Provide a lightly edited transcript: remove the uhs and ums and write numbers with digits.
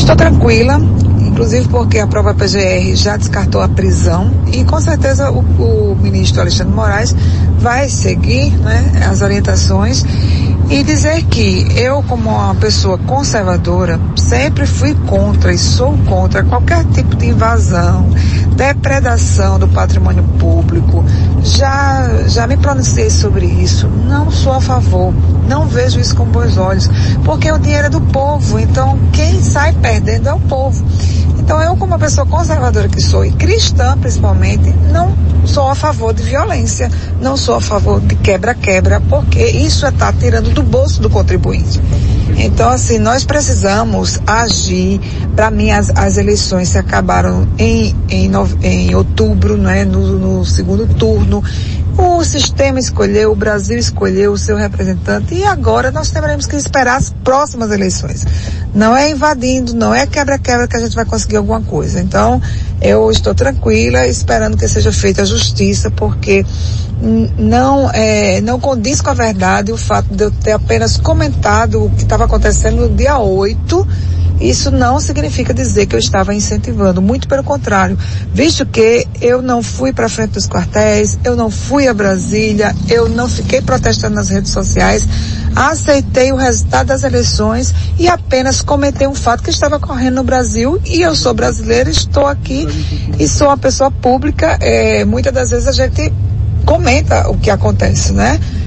Estou tranquila, inclusive porque a própria PGR já descartou a prisão e com certeza o ministro Alexandre de Moraes vai seguir, né, as orientações e dizer que eu, como uma pessoa conservadora, sempre fui contra e sou contra qualquer tipo de invasão, depredação do patrimônio público. Já me pronunciei sobre isso, não sou a favor, não vejo isso com bons olhos, porque o dinheiro é do povo, então quem sai perdendo é o povo. Então eu, como uma pessoa conservadora que sou, e cristã principalmente, não sou a favor de violência, não sou a favor de quebra-quebra, porque isso está tirando do bolso do contribuinte. Então, assim, nós precisamos agir. Para mim, as eleições se acabaram em outubro, né, no segundo turno. O sistema escolheu, o Brasil escolheu o seu representante e agora nós teremos que esperar as próximas eleições. Não é invadindo, não é quebra-quebra que a gente vai conseguir alguma coisa. Então, eu estou tranquila, esperando que seja feita a justiça, porque não condiz com a verdade o fato de eu ter apenas comentado o que estava acontecendo no dia 8. Isso não significa dizer que eu estava incentivando, muito pelo contrário, visto que eu não fui para frente dos quartéis, eu não fui a Brasília, eu não fiquei protestando nas redes sociais, aceitei o resultado das eleições e apenas comentei um fato que estava ocorrendo no Brasil e eu sou brasileira, estou aqui e sou uma pessoa pública, muitas das vezes a gente comenta o que acontece, né?